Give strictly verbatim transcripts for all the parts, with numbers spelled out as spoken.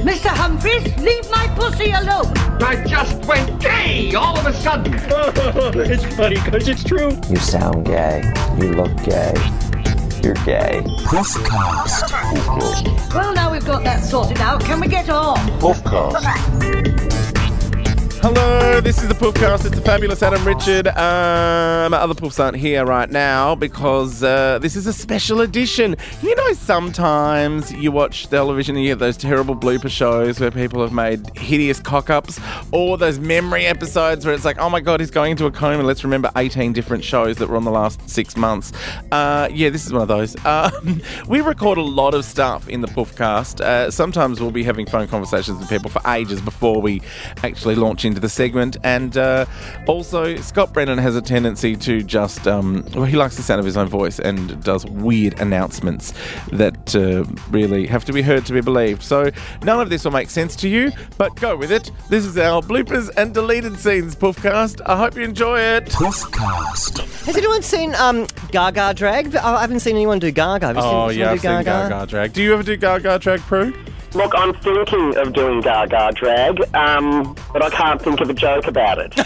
Mister Humphries, leave my pussy alone. I just went gay all of a sudden. It's funny because it's true. You sound gay. You look gay. You're gay. Puffcast. Well, now we've got that sorted out, can we get on? Puffcast. Hello, this is the Puffcast. It's the fabulous Adam Richard. Um, other Puffs aren't here right now because uh, this is a special edition. You know, sometimes you watch television and you get those terrible blooper shows where people have made hideous cock-ups, or those memory episodes where it's like, oh my God, he's going into a coma. Let's remember eighteen different shows that were on the last six months. Uh, yeah, this is one of those. Um, we record a lot of stuff in the Puffcast. Uh, sometimes we'll be having phone conversations with people for ages before we actually launch into the segment, and uh, also Scott Brennan has a tendency to just um, well, he likes the sound of his own voice and does weird announcements that uh, really have to be heard to be believed. So none of this will make sense to you, but go with it. This is our bloopers and deleted scenes Puffcast. I hope you enjoy it. Puffcast. Has anyone seen um, Gaga drag? I haven't seen anyone do Gaga. Have you seen Oh anyone yeah, do I've seen Gaga? Gaga drag. Do you ever do Gaga drag, Prue? Look, I'm thinking of doing Gaga drag, um, but I can't think of a joke about it.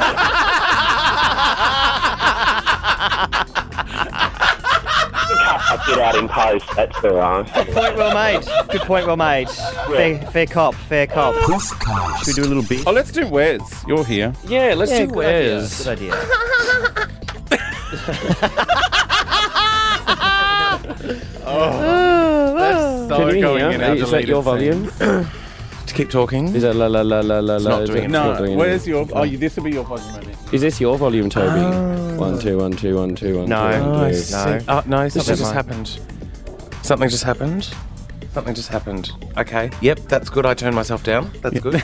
I'll get out in post, that's all right. Good point well made. Good point well made. Fair, fair cop, fair cop. Puffcast. Should we do a little bit? Oh, let's do Wes. You're here. Yeah, let's Yeah, do good idea. Wes. Good idea. That's so Can you going hear? in our Is that your deleted volume? To keep talking. Is that la la la la la la? Not Is doing it it. not No, doing it? where's your... Oh, you, this will be your volume, maybe. Is this your volume, Toby? Oh. One, two, one, two, one, two, one, No. two, one, Oh, two. I see. No. Oh, no, This something is just mine. happened. Something just happened. Something just happened. Okay. Yep, that's good. I turned myself down. That's good.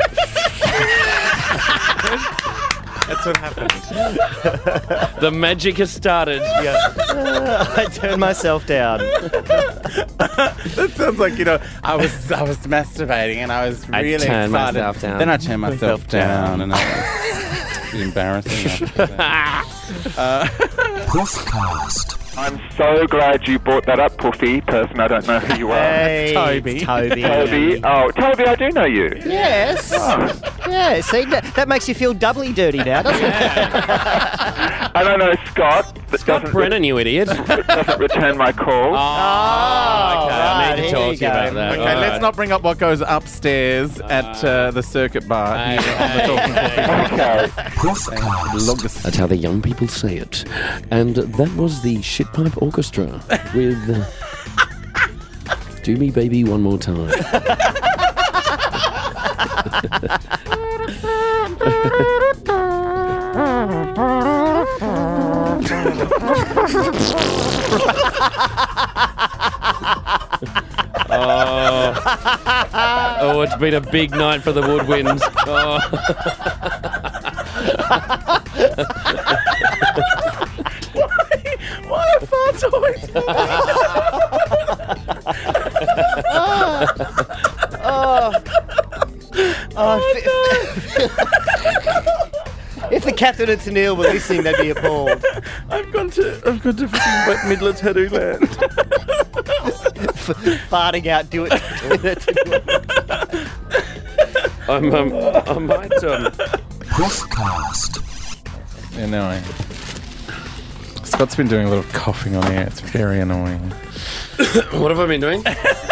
That's what happened. The magic has started. I turned myself down. That sounds like, you know, I was I was masturbating and I was I really turned excited. myself down. Then I turned myself Myself down, down. and I was embarrassing. after that. Puffcast. I'm so glad you brought that up, Puffy person. I don't know who you are. Hey, Toby. it's Toby. Toby. Oh, Toby, I do know you. Yes. Yeah, see, that, that makes you feel doubly dirty now, doesn't it? And I know Scott. That Scott doesn't Brennan, you idiot. Re- doesn't return my call. Oh, okay. I need to right, talk here to you you go. about that. Okay, All let's right. not bring up what goes upstairs at uh, the circuit bar. Hey, here on the hey, Talking Okay. Puffcast. Longest- That's how the young people say it. And that was the Shitpipe Orchestra with uh, Do Me Baby One More Time. oh. oh, it's been a big night for the woodwinds. Oh. Why are farts always Oh, if, if the Catherine and Tennille were listening, they'd be appalled. I've gone to I've gone to fucking Wet Midler Tattoo Land. Farting out, do it. I'm, um, I might. Um, Puffcast. Yeah, no, I... Scott's been doing a lot of coughing on air. It's very annoying. what have I been doing?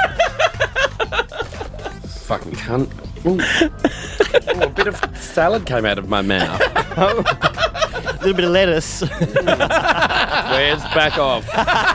Fucking cunt. Ooh. Ooh, a bit of salad came out of my mouth. A little bit of lettuce. Where's back off?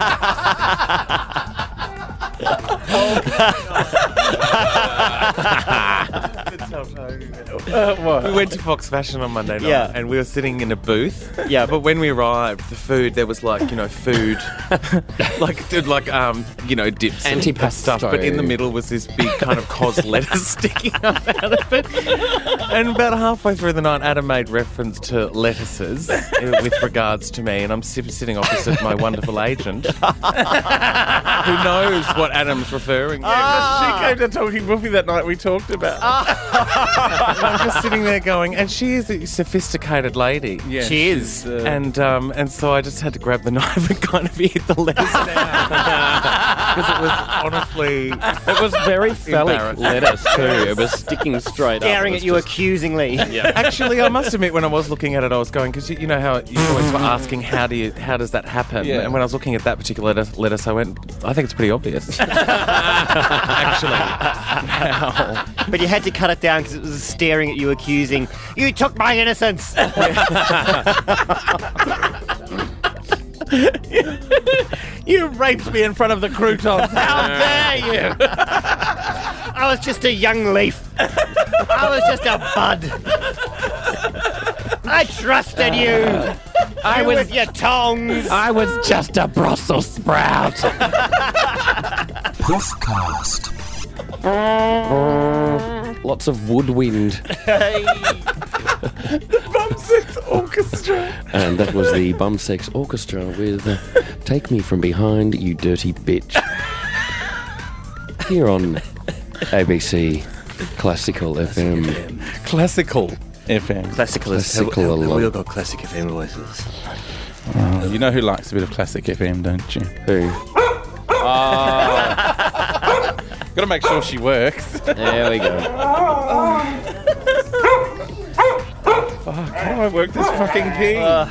Uh, what? We went to Fox Fashion on Monday night, Yeah. and we were sitting in a booth. Yeah. But when we arrived, the food there was like you know food, like dude, like um you know dips and Antipasto. stuff. But in the middle was this big kind of cos lettuce sticking up out of it. And about halfway through the night, Adam made reference to lettuces uh, with regards to me, and I'm sit- sitting opposite my wonderful agent, who knows what Adam's referring to. She came to Talking Buffy that night we talked about. And I'm just sitting there going, and she is a sophisticated lady. Yeah, She she's, is. uh, And um, and so I just had to grab the knife and kind of hit the lettuce down. Because it was honestly... It was very phallic Embarrassing. lettuce too. It was sticking straight Staring up. at you accusingly. Yeah. Actually, I must admit, when I was looking at it, I was going, because you, you know how you always were asking, how do you, how does that happen? Yeah. And when I was looking at that particular lettuce, lettuce, I went, I think it's pretty obvious. Actually, now. But you had to cut it down because it was staring at you accusing, you took my innocence! You raped me in front of the croutons. How dare you! I was just a young leaf. I was just a bud. I trusted you. I was with your tongs. I was just a Brussels sprout. Puffcast. Lots of woodwind. Bumsex Orchestra. And that was the Bumsex Orchestra with uh, Take Me From Behind, You Dirty Bitch. Here on A B C Classical F M. Classical F M. Classical is Classical we, a we lot. all got classic F M voices. Oh, you know who likes a bit of classic F M, don't you? Who? Got to make sure she works. There we go. How do I work this fucking key? Uh,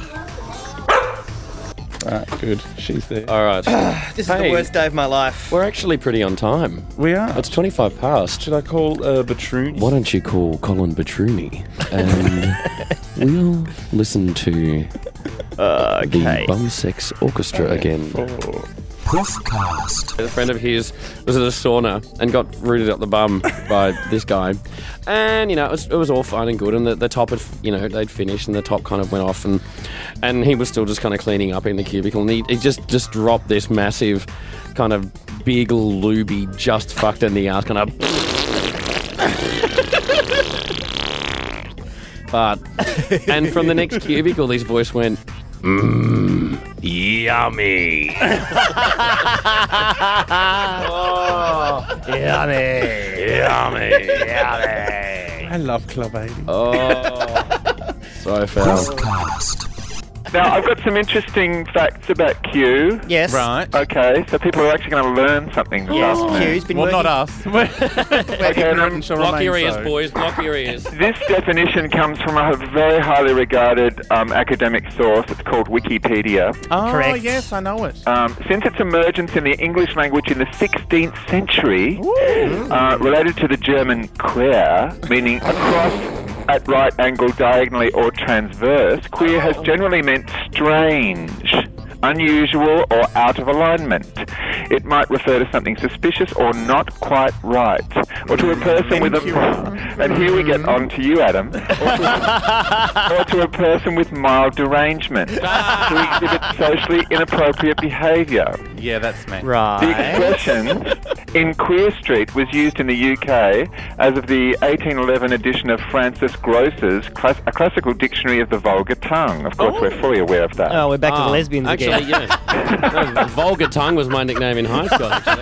Right, good. She's there. All right. This is Hey. the worst day of my life. We're actually pretty on time. We are. It's twenty-five past. Should I call uh, Batrooni? Why don't you call Colin Batrooni and we'll listen to Uh, the okay. Bumsex Orchestra again. Puffcast. A friend of his was at a sauna and got rooted up the bum by this guy. And, you know, it was, it was all fine and good. And the, the top had, you know, they'd finished and the top kind of went off. And and he was still just kind of cleaning up in the cubicle. And he, he just, just dropped this massive kind of big looby just fucked in the ass kind of... But, and from the next cubicle, this voice went, mmm, yummy. Oh, yummy. Yummy. Yummy. I love Club eighty. Oh, so foul. Puffcast. Now, I've got some interesting facts about Q. Yes. Right. Okay, so people are actually going to learn something this Yes, afternoon. Q's been Well, working. not us. We're, we're Okay, ignorant then and shall Block remain your ears, so. boys. Block your ears. This definition comes from a very highly regarded um, academic source. It's called Wikipedia. Oh, Correct. yes, I know it. Um, since its emergence in the English language in the sixteenth century, uh, related to the German queer, meaning across, at right angle, diagonally, or transverse, queer has generally meant strange, unusual, or out of alignment. It might refer to something suspicious or not quite right, or to a person with a... And here we get on to you, Adam. Or to, or to a person with mild derangement, who exhibit socially inappropriate behaviour. Yeah, that's me. The Right. expression in Queer Street was used in the U K as of the eighteen eleven edition of Francis Gross's class- A Classical Dictionary of the Vulgar Tongue. Of course, we're fully aware of that. Oh, we're back to Ah, the lesbians actually, again. yeah. No, Vulgar Tongue was my nickname in high school, actually.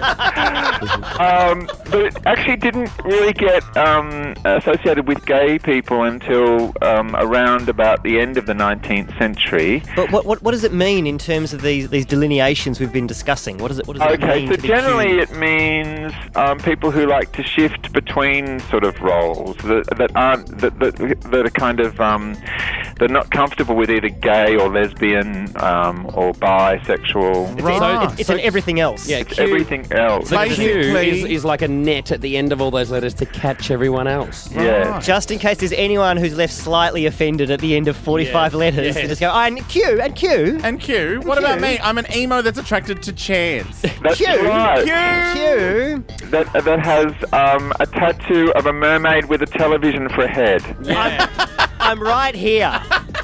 Um, but it actually didn't really get um, associated with gay people until um, around about the end of the nineteenth century. But what, what what does it mean in terms of these these delineations we've been discussing? What does it what does it Okay, mean so to be generally Q? it means um, people who like to shift between sort of roles that, that aren't that, that that are kind of um, they're not comfortable with either gay or lesbian um, or bisexual. It's, Right. it's, it's an everything else. Yeah, It's Q, everything else. the Q Basically- is, is like a net at the end of all those letters to catch everyone else. Yeah. Just in case there's anyone who's left slightly offended at the end of forty-five Yeah. letters, Yes. to just go, oh, and Q, and Q, And Q, what about Q. me? I'm an emo that's attracted to chairs. That's Q. right. Q. That that has um, a tattoo of a mermaid with a television for a head. Yeah. I'm right here.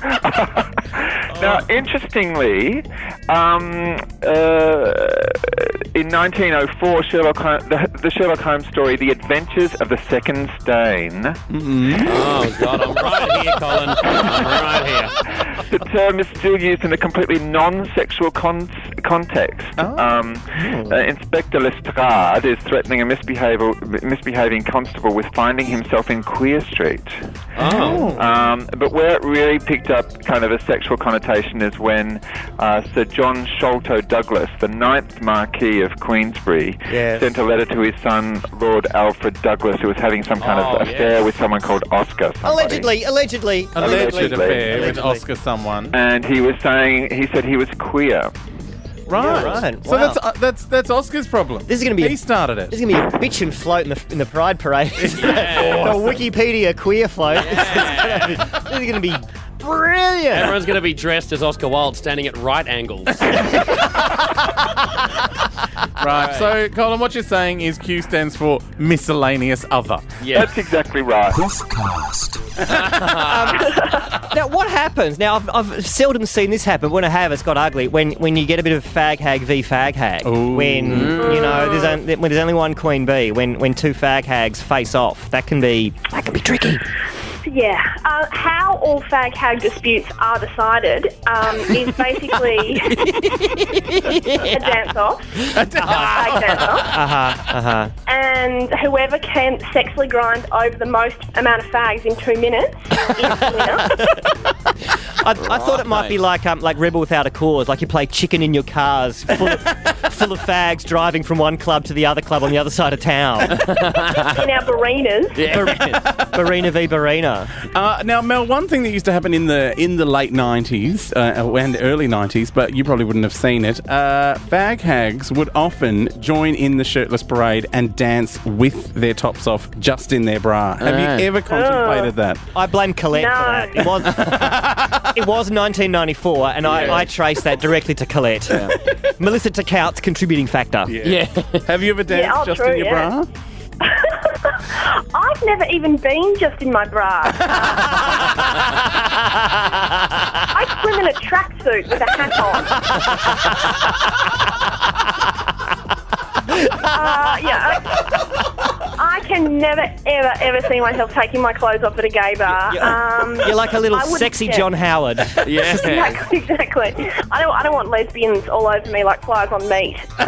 Now, interestingly, um, uh, in nineteen oh four, Sherlock Holmes, the, the Sherlock Holmes story, The Adventures of the Second Stain, Oh, God, I'm right here, Colin. I'm right here. the term is still used in a completely non-sexual con- context. Oh. Um, uh, Inspector Lestrade is threatening a misbehavior, misbehaving constable with finding himself in Queer Street. Oh. Um, but where it really picked up kind of a sexual connotation is when uh, Sir John Sholto Douglas, the ninth Marquis of Queensbury, Yes. sent a letter to his son, Lord Alfred Douglas, who was having some kind Oh, of affair yes. with someone called Oscar. somebody. Allegedly, allegedly. Alleged Allegedly. affair with Allegedly. Oscar someone. And he was saying, he said he was queer. Right. Yeah, right. So Wow. that's uh, that's that's Oscar's problem. This is gonna be a- He started it. There's going to be a bitch and float in the in the Pride Parade. The Wikipedia queer float. This is going to be brilliant. Everyone's going to be dressed as Oscar Wilde, standing at right angles. Right. So, Colin, what you're saying is Q stands for miscellaneous other. Yeah. That's exactly right. Puffcast. Now, what happens? Now, I've, I've seldom seen this happen. When I have, it's got ugly. When when you get a bit of fag hag v fag hag. Ooh. When you know there's on, when there's only one queen bee. When when two fag hags face off, that can be that can be tricky. Yeah. Uh, how all fag hag disputes are decided um, is basically a dance off. A fag dance off. Uh huh. Uh huh. And whoever can sexually grind over the most amount of fags in two minutes is the winner. I, I thought it might be like um, like Rebel Without a Cause, like you play chicken in your cars, full of, full of fags driving from one club to the other club on the other side of town. In our Barinas. Barina, Barina v Barina. Uh, now, Mel, one thing that used to happen in the in the late nineties uh, and early nineties, but you probably wouldn't have seen it, uh, fag hags would often join in the shirtless parade and dance with their tops off just in their bra. Have Ah. you ever contemplated that? I blame Colette No. for that. It was it was nineteen ninety-four, and I, I trace that directly to Colette. Melissa Takout's contributing factor. Yeah. Have you ever danced oh, just true, in your yeah. bra? I've never even been just in my bra. I swim in a tracksuit with a hat on. uh, yeah, I, I can never, ever, ever see myself taking my clothes off at a gay bar. Um, You're like a little I wouldn't sexy care. John Howard. Yeah. Exactly, exactly. I don't, I don't want lesbians all over me like flies on meat. So,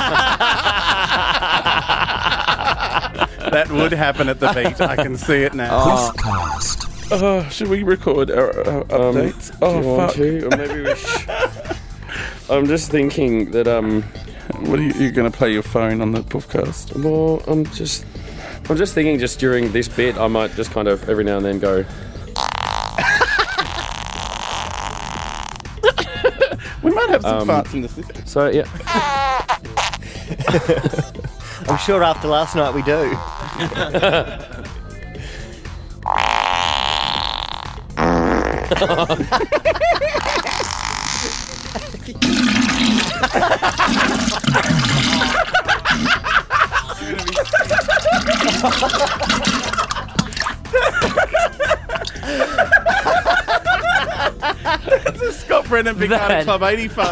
That would happen at the beach. I can see it now. Puffcast. Oh, should we record our, our updates? Do oh, you want fuck. to? Or maybe we sh- I'm just thinking that, um, What are you, you're going to play your phone on the podcast? well, I'm just, I'm just thinking just during this bit, I might just kind of every now and then go, We might have some Um, farts in the system. so yeah. I'm sure after last night we do. Scott Brennan, Big Night That- Club eighty-five.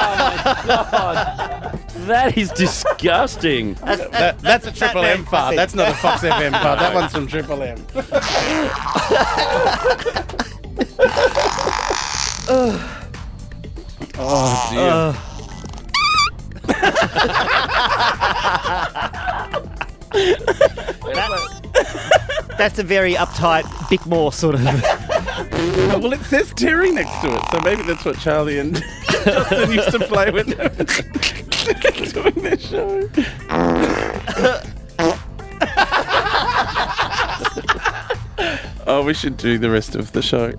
That is disgusting. That, that's a Triple M fart. That's not a Fox F M fart. That one's from Triple M. Oh, dear. That's a very uptight Bickmore sort of. Well, it says Terry next to it, so maybe that's what Charlie and Justin used to play with doing their show. Oh, we should do the rest of the show.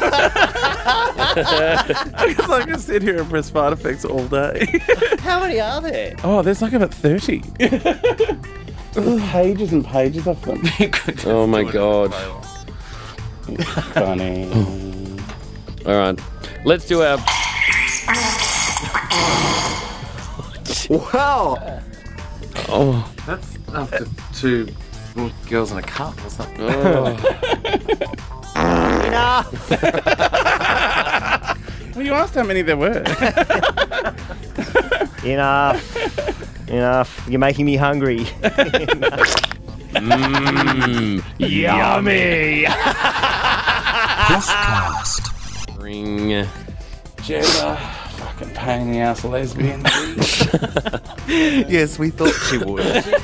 Because I can sit here and press fart effects all day. How many are there? Oh, there's like about thirty. There's pages and pages of them. Oh my god. Funny. All right, let's do our. Wow. Oh. That's after two girls in a cup or something. Oh. Enough. Well, you asked how many there were. Enough. Enough. You're making me hungry. Mm. Yummy. Puffcast. Ring. Gemma, fucking pain in the ass lesbian. Yes, we thought she would.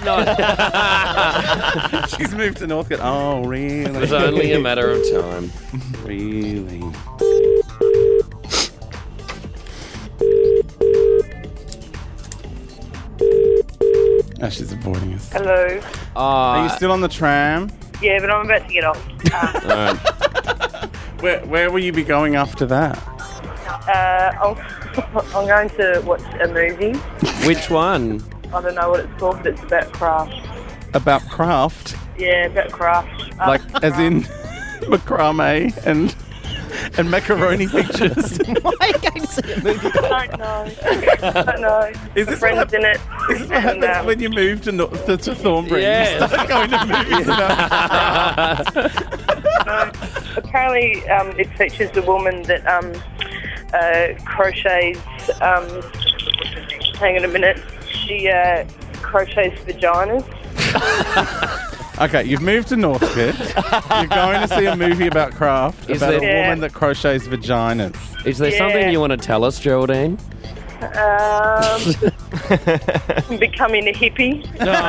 She's moved to Northcote. Oh, really? It was only a matter of time. Really? Oh, she's avoiding us. Hello. Uh, Are you still on the tram? Yeah, but I'm about to get off. Uh, Where, where will you be going after that? uh, I'm, I'm going to watch a movie. Which one? I don't know what it's called, but it's about craft. About craft? Yeah, about craft. Uh, Like, as in macrame and and macaroni pictures. Why are you going to see a movie? I don't know. I don't know. Is My this friend's what in it. Is this what And, happens um, when you move to, no- to, to Thornbury? Yes. You start going to movies about no. Apparently, um, it features a woman that um, uh, crochets. Um, hang on a minute. She uh, crochets vaginas. Okay, you've moved to Northcote. You're going to see a movie about craft, Is about a there- woman that crochets vaginas. Is there Yeah. something you want to tell us, Geraldine? Um, becoming a hippie.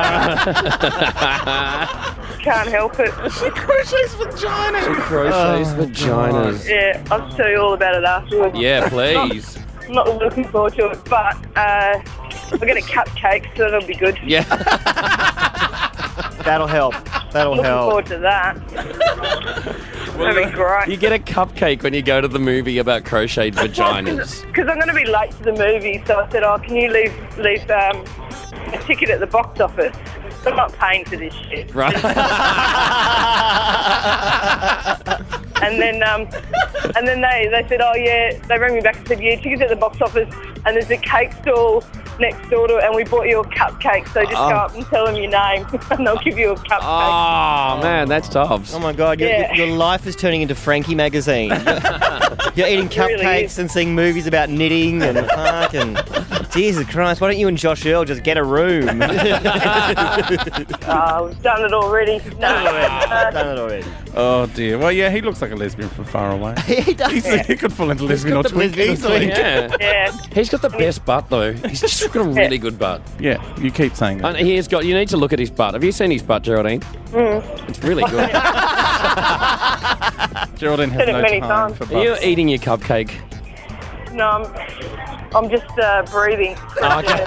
Can't help it. She crochets vaginas. Crochets vaginas. Yeah, I'll tell you all about it afterwards. Yeah, please. I'm not looking forward to it, but uh, I'll get a cupcake, so that'll be good. Yeah. That'll help. That'll Looking help. forward to that. That'd be great. You get a cupcake when you go to the movie about crocheted vaginas. Because I'm going to be late to the movie, so I said, "Oh, can you leave leave um, a ticket at the box office? I'm not paying for this shit." Right. And then, um, and then they, they said, "Oh yeah," they rang me back and said, "Yeah, tickets at the box office, and there's a cake stall next door to it, and we bought you a cupcake. So just Oh. go up and tell them your name, and they'll give you a cupcake." Oh, man, that's tough. Oh my God, your, Yeah. your, your life is turning into Frankie magazine. You're eating It really cupcakes is. and seeing movies about knitting and fucking. Jesus Christ, why don't you and Josh Earl just get a room? Uh, we've done it already. No, uh, Done it already. Oh dear. Well, yeah, he looks like a lesbian from far away. He does. He's, he could fall into lesbian or got the twink lesbian easily. Yeah. yeah. He's got the best butt, though. He's just got a really good butt. Yeah, you keep saying that. And he has got. You need to look at his butt. Have you seen his butt, Geraldine? Mm. It's really good. Geraldine has Said it no many time times. for Are you butts. eating your cupcake? No, I'm, I'm just uh, breathing. Oh, okay.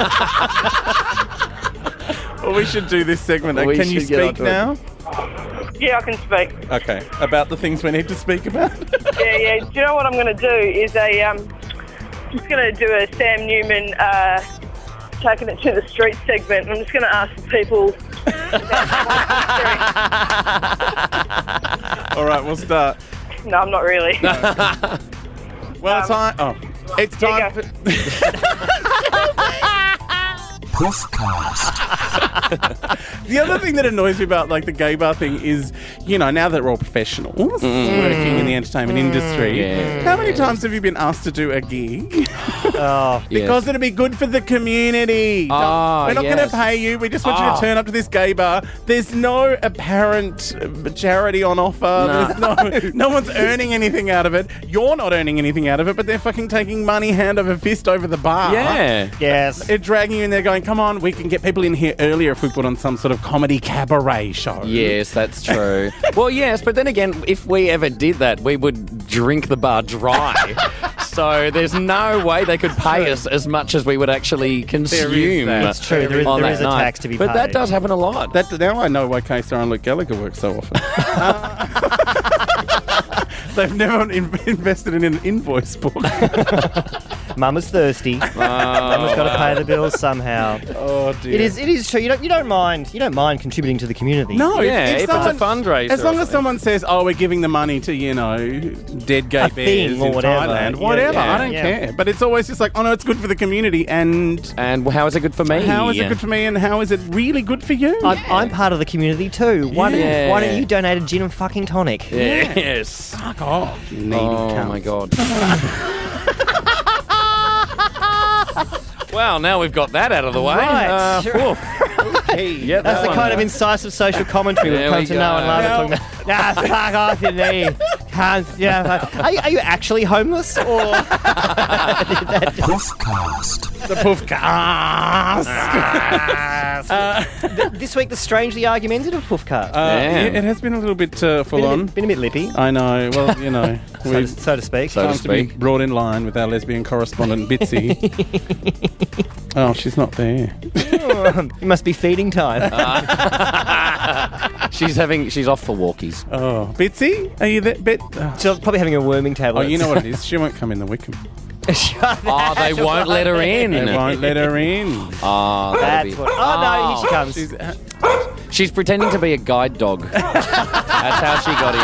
Well, we should do this segment. We Can you should get speak onto it. now? Yeah, I can speak. Okay. About the things we need to speak about? Yeah, yeah. Do you know what I'm going to do? Is a um, I'm just going to do a Sam Newman uh, taking it to the street segment. I'm just going to ask the people. All right, we'll start. No, I'm not really. Well, it's time. Oh, it's There you time go. for. Puffcast. The other thing that annoys me about like the gay bar thing is, you know, now that we're all professionals working in the entertainment industry, Yeah. how many times have you been asked to do a gig? Oh, Because it'll be good for the community. Don't- Ah, we're not yes. going to pay you. We just want you Ah. to turn up to this gay bar. There's no apparent uh, charity on offer. There's no, no one's earning anything out of it. You're not earning anything out of it, but they're fucking taking money hand over fist over the bar. Yeah. yes. They're dragging you in there going, come on, we can get people in here earlier if we put on some sort of comedy cabaret show. Yes, that's true. Well, yes, but then again, if we ever did that, we would drink the bar dry. So there's no way they could pay us as much as we would actually consume. that. It's true. There is, on there that is a night. tax to be But paid. that does happen a lot. That, now I know why K-Star and Luke Gallagher work so often. Uh, they've never in- invested in an invoice book. Mama's thirsty. Mama's got to pay the bills somehow. Oh, dear. It is. It is true. You don't. You don't mind. You don't mind contributing to the community. No, Yeah, if it's a someone- fundraiser As or long as something. someone says, "Oh, we're giving the money to you know dead gay A bears thing or in whatever. Thailand, Yeah, whatever," yeah. I don't Yeah. care. But it's always just like, "Oh no, it's good for the community," and And how is it good for me? how is it good for me, and how is it really good for you? I'm, I'm part of the community too. Why, Yeah. don't, why don't you donate a gin and fucking tonic? Yes. Fuck off, you needy Oh cunt. my god. Well, now we've got that out of the way. Right. Uh, Sure. Hey, yeah, That's the one. kind of incisive social commentary we've There come we to go. know and love. Well- Talking about, nah, fuck off, you need. Can't, yeah, fuck." Are, you, are you actually homeless? Or Puffcast. the Puffcast. uh, Th- this week, the strangely argumentative Puffcast. uh, Yeah. it has been a little bit uh, full been, a on. bit, been a bit lippy, I know. Well, you know, so, to, we've so to speak. So- to time to be speak. brought in line with our lesbian correspondent Bitsy. Oh, she's not there. Oh, Oh, it must be feeding time. she's having. She's off for walkies. Oh, Bitsy, are you there? Bit. Oh. She's probably having a worming oh, tablet. you know what it is. She won't come in the Wickham. Oh, they won't let her in. They won't let her in. Oh, That's be... what. Oh, no, here she comes. She's, uh, She's pretending to be a guide dog. That's how she got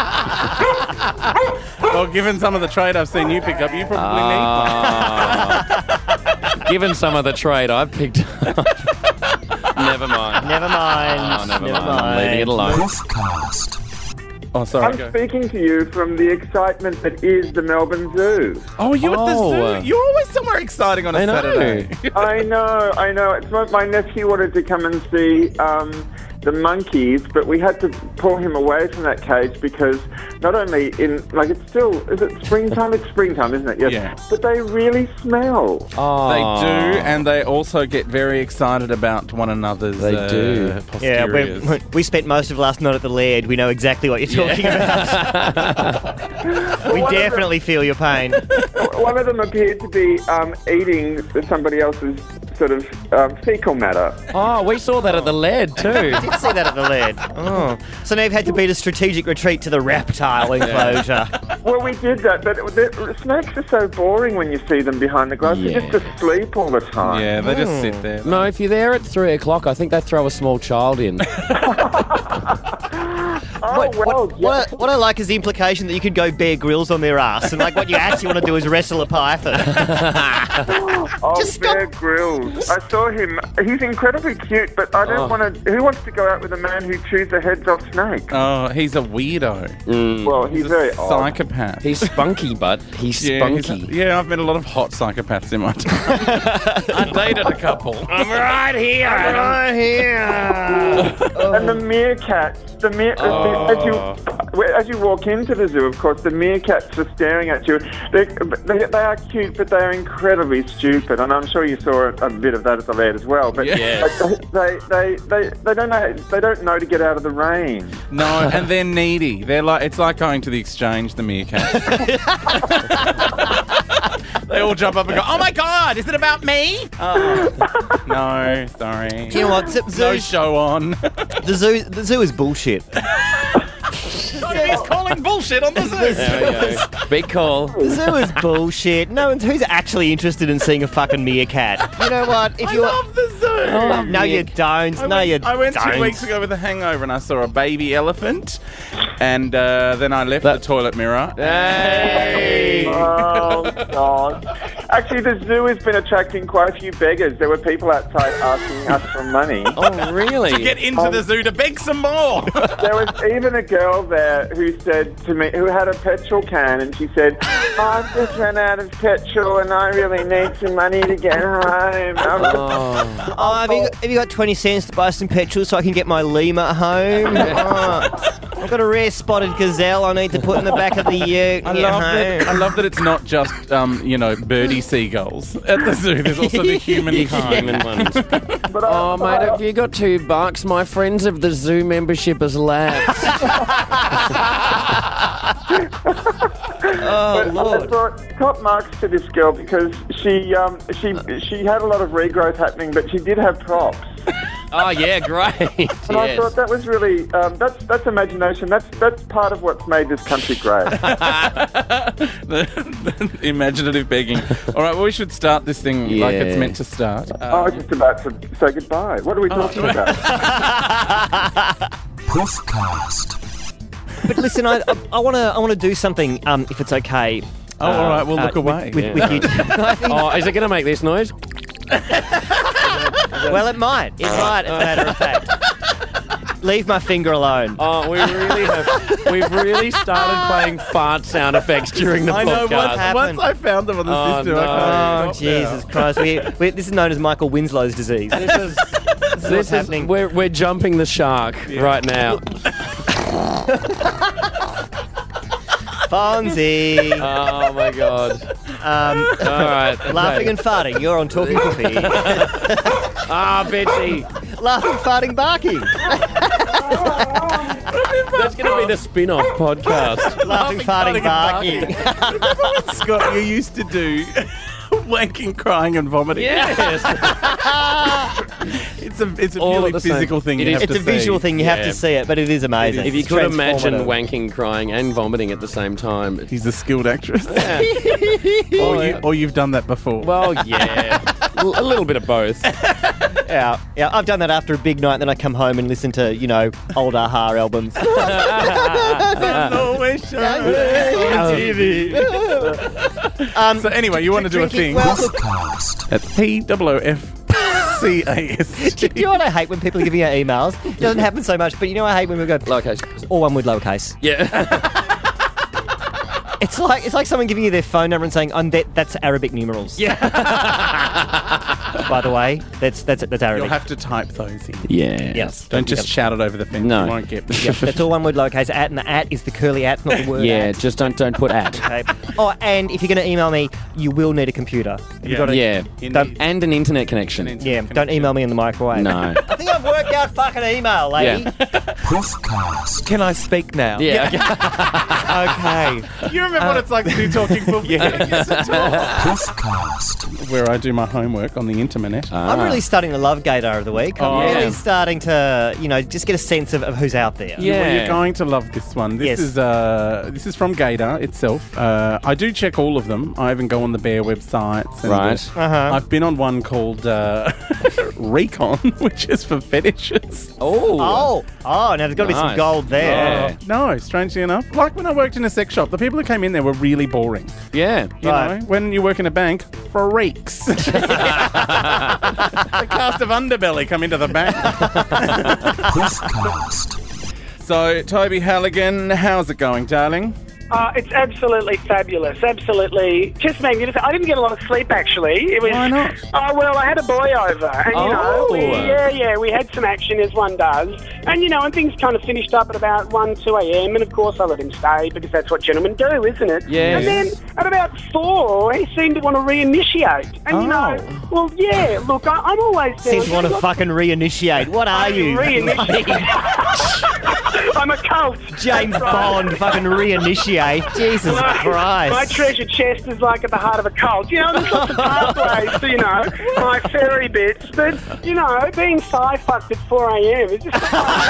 in. well, given some of the trade I've seen you pick up, you probably Uh, given some of the trade I've picked up. Never mind. Never mind. Oh, never, Never mind. I'm leaving it alone. Puffcast. need. Oh, sorry. I'm go. speaking to you from the excitement that is the Melbourne Zoo. Oh, you at the Oh. zoo? You're always somewhere exciting on a I know. Saturday. I know, I know. It's what my nephew wanted to come and see um, the monkeys, but we had to pull him away from that cage because not only in, like, it's still, is it springtime? It's springtime, isn't it? Yes. Yeah. But they really smell. Oh. They do, and they also get very excited about one another's They uh, do. Yeah, posteriors. we we spent most of last night at the Laird. We know exactly what you're talking about. we One of definitely feel your pain. One of them appeared to be um, eating somebody else's sort of um, fecal matter. Oh, we saw that at the lead too. I did see that at the Laird. Oh. So now you've had to beat a strategic retreat to the reptile enclosure. Well, we did that, but the, snakes are so boring when you see them behind the glass. Yeah. They're just asleep all the time. Yeah, they just sit there. No, if you're there at three o'clock, I think they throw a small child in. Oh, What, well, what, yeah. what, I, what I like is the implication that you could go Bear Grylls on their ass, and like what you actually want to do is wrestle a python. Oh, Just stop. Bear Grylls. I saw him. He's incredibly cute, but I don't Oh. want to. Who wants to go out with a man who chews the heads off snakes? Oh, he's a weirdo. Well, he's, He's very a odd. psychopath. He's spunky, but he's yeah, he's spunky. a- yeah, I've met a lot of hot psychopaths in my time. I dated a couple. I'm right here. I'm right here. And the meerkats. The mere, Oh. as you as you walk into the zoo, of course, the meerkats are staring at you. They they, they are cute, but they are incredibly stupid. And I'm sure you saw a, a bit of that at the Laird as well. But Yes. they, they they they don't know they don't know to get out of the rain. No, and they're needy. They're like it's like going to the exchange. The meerkats. They all jump up and go, "Oh my God, is it about me?" Oh, no, sorry. Do you know what? Z- No zoo, show on. the zoo, the zoo is bullshit. He's calling bullshit on the zoo. There we go. Big call. The zoo is bullshit. No one's who's actually interested in seeing a fucking meerkat. You know what? If I you love the zoo. Oh, no, you don't. I no, went, you I went don't. two weeks ago with a hangover and I saw a baby elephant, and uh, then I left That- the toilet mirror. Hey! Oh God! Actually, the zoo has been attracting quite a few beggars. There were people outside asking us for money. Oh, really? To get into the zoo to beg some more. There was even a girl there who said to me, who had a petrol can, and she said, oh, "I've just run out of petrol, and I really need some money to get home." Oh. Oh, have you, got, have you got twenty cents to buy some petrol so I can get my lemur home? Oh, I've got a rare spotted gazelle I need to put in the back of the ute. I and get love that. I home. love that it's not just um, you know birdie seagulls at the zoo. There's also the humankind. Human ones. But I- Oh, mate, have you got two bucks? My friends of the zoo membership has lapsed. Oh, But I Lord. thought top marks to this girl because she um, she she had a lot of regrowth happening, but she did have props. Oh, yeah, great. And I thought Yes. that was really um, that's that's imagination. That's that's part of what's made this country great. the, the imaginative begging. All right, well, we should start this thing like it's Yeah. meant to start. I was just about to say goodbye. What are we talking about? Puffcast. But listen, I I want to I want to do something. Um, if it's okay. Oh, all right, we'll look with- away. with, Yeah. with you. I think- Oh, is it going to make this noise? well, it might. It might, as a matter of fact. Leave my finger alone. Oh, we really have. We've really started playing fart sound effects during the I know, podcast. once, happened? once I found them on the Oh, system, no. I Oh, can't stop Jesus Christ. We, we, this is known as Michael Winslow's disease. This is, this is what's This is, happening. we're, we're jumping the shark right now. Fonzie. Oh, my God. Um, All right. laughing and farting. You're on Talking Puffy. Ah, Betsy. Laughing, farting, barking. That's going to be the spin-off podcast. Laughing, farting, barking. Remember when, Scott, you used to do wanking, crying, and vomiting? Yes. it's a it's a All purely at the same- physical thing. It You is- have It's to a visual see. thing. You have Yeah. to see it, but it is amazing. If you It's could imagine transformative. wanking, crying, and vomiting at the same time. He's a skilled actress. Yeah. or, Oh, you, yeah. or you've done that before. Well, yeah. L- a little bit of both. Yeah, yeah. I've done that after a big night. Then I come home and listen to you know old Aha albums. um, so anyway, you want to do a thing. drinking- well, look, Puffcast. That's P O O F C A S T. do you know what I hate when people are giving out emails? It doesn't happen so much, but you know what I hate when we go Lowercase. all one word lowercase. Yeah. It's like it's like someone giving you their phone number and saying, "I'm that, that's Arabic numerals." Yeah. By the way, that's that's that's Arabic. You'll have to type those in. Yeah. Yes. Don't just shout it over the fence. No. You won't get Yep, that's all one word lowercase at, and the at is the curly at, not the word Yeah, at. just don't don't put at. Okay. Oh, and if you're going to email me, you will need a computer. Have you Yeah. got a- Yeah. Don't, And an internet connection. yeah, don't email me in the microwave. No. I think I've worked out fucking email, lady. Yeah. Puffcast. Can I speak now? Yeah. Okay. You remember what it's like to do talking before? Puffcast. Where I do my homework on the internet. I'm really starting to love Gaydar of the Week. I'm Oh. really Yeah. starting to, you know, just get a sense of, of who's out there. Yeah. Well, you're going to love this one. This Yes. is uh, this is from Gaydar itself. Uh, I do check all of them. I even go on the Bear websites. And Right. uh, Uh-huh. I've been on one called uh, Recon, which is for fetishes. Oh. Oh, oh, now there's got to be some Nice. gold there. Yeah. No, strangely enough, like when I worked in a sex shop, the people who came in there were really boring. Yeah. You Right. know, when you work in a bank, freaks. The cast of Underbelly come into the bank. Puffcast. So, Toby Halligan, how's it going, darling? Uh, it's absolutely fabulous. Absolutely just magnificent. I didn't get a lot of sleep, actually. It was, Why not? Oh, well, I had a boy over. And, you know, Oh. we, yeah, yeah, we had some action, as one does. And, you know, and things kind of finished up at about one, two a.m. And, of course, I let him stay because that's what gentlemen do, isn't it? Yeah. And then at about four, he seemed to want to reinitiate. And, you know, Oh. well, yeah, look, I, I'm always... Seems to want to fucking reinitiate. What are you? I'm a cult. James That's right. Bond, fucking reinitiate. Jesus My- Christ. My treasure chest is like at the heart of a cult. You know, there's lots of pathways to, you know, my fairy bits. But, you know, being sci-fucked at four a.m. is just...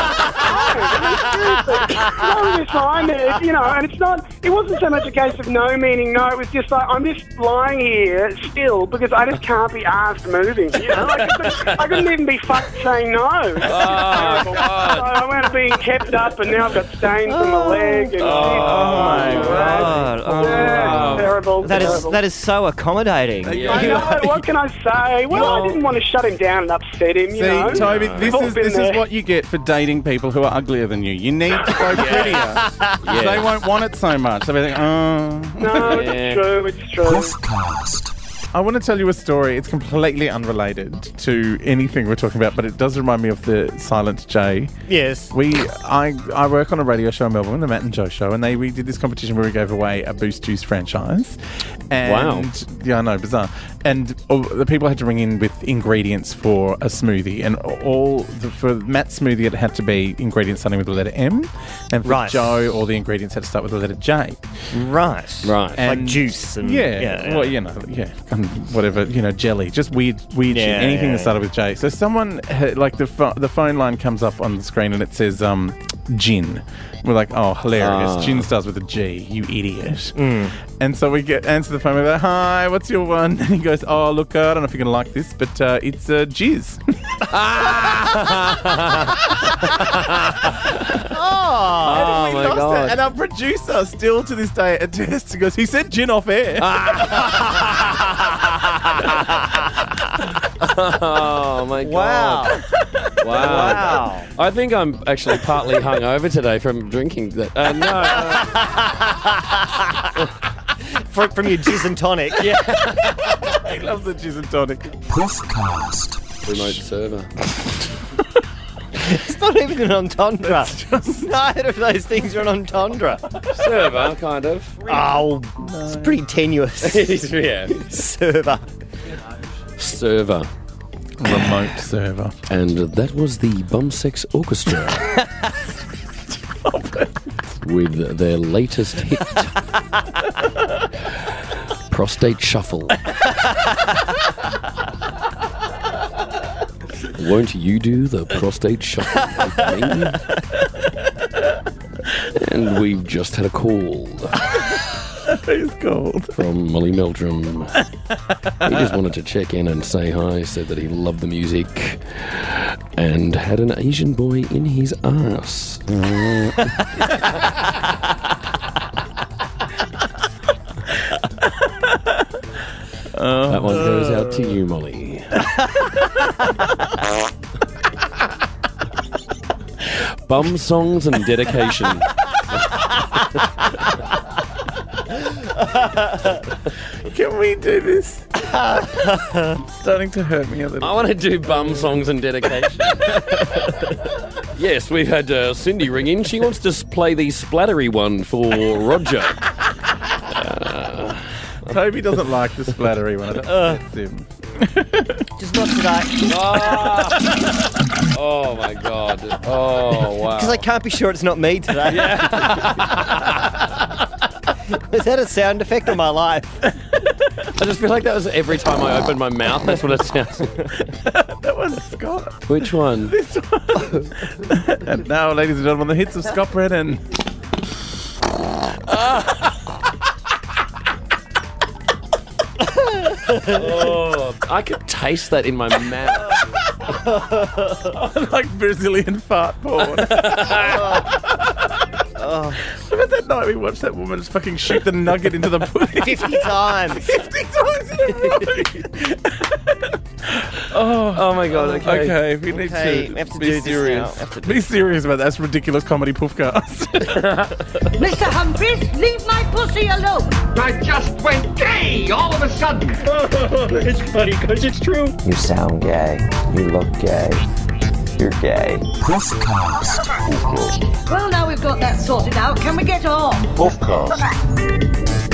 No, it's fine. It, you know, and it's not... It wasn't so much a case of no meaning no. It was just like, I'm just lying here still because I just can't be asked moving. You know, I couldn't, I couldn't even be fucked saying no. It's just terrible. So I went being kept up and now I've got stains on my leg. And, Oh, my God. Oh, yeah, wow. terrible. That is terrible. that is so accommodating. I know, what can I say? Well, I didn't want to shut him down and upset him, you See, know. Toby, this We've all is been this is there. what you get for dating people who are uglier than you. You need to go prettier. They won't want it so much. They'll be like, oh. No, Yeah. it's true, it's true. Puffcast. I want to tell you a story. It's completely unrelated to anything we're talking about, but it does remind me of the Silent J. Yes. We, I, I work on a radio show in Melbourne, the Matt and Joe Show, and they we did this competition where we gave away a Boost Juice franchise. And, Wow. Yeah, I know, bizarre. And all, the people had to ring in with ingredients for a smoothie, and all the, for Matt's smoothie it had to be ingredients starting with the letter M, and for Right. Joe, all the ingredients had to start with the letter J. Right. Right. Like juice and Yeah, yeah, well, you know, yeah, and whatever, you know, jelly, just weird, weird shit, Yeah, anything yeah, that started with J. So someone, ha- like the pho- the phone line comes up on the screen and it says, um, gin. We're like, oh, hilarious. Ah. Gin starts with a G, you idiot. And so we get answer the phone. We're like, hi, what's your one? And he goes, oh, look, uh, I don't know if you're going to like this, but uh, it's uh, jizz. Oh, And we my lost God. it. And our producer, still to this day, attests and goes, he said gin off air. Oh my wow. god! Wow! Wow. I think I'm actually partly hungover today from drinking that. Uh, no, uh, From, from your jizz and tonic. Yeah. He loves the gin and tonic. Puffcast. remote server. It's not even an entendre. Neither of those things are an entendre. Server, kind of. Oh, it's pretty tenuous. Yeah. Server. Server. Remote server. And that was the Bumsex Orchestra. With their latest hit. Prostate Shuffle. Won't you do the prostate shuffle with me? And we've just had a call. Who's called? From Molly Meldrum. He just wanted to check in and say hi, said that he loved the music, and had an Asian boy in his ass. Oh, that one goes out to you, Molly. Bum songs and dedication. Can we do this? It's starting to hurt me a little. I want to do bum songs and dedication. Yes, we've had uh, Cindy ring in. She wants to s- play the splattery one for Roger. Uh, Toby doesn't like the splattery one. Uh, That's him. Just not today. Oh, oh my God. Oh, wow. Because I can't be sure it's not me today. Yeah. Was that a sound effect of my life? I just feel like that was every time I open my mouth, that's what it sounds like. That was Scott. Which one? This one. And now, ladies and gentlemen, the hits of Scott Brennan. Oh, I could taste that in my mouth. Like Brazilian fart porn. Oh. Remember that night we watched that woman just fucking shoot the nugget into the pudding? fifty times. fifty times in a row. Oh. Oh my God, okay. Okay, we need Okay, to, we have to be do this serious. now. We have to do Be serious about that. That's ridiculous comedy puffcast. Mister Humphries, leave my pussy alone. I just went gay all of a sudden. It's funny because it's true. You sound gay. You look gay. You're gay. Puffcast. Well, now we've got that sorted out, can we get on? Puffcast.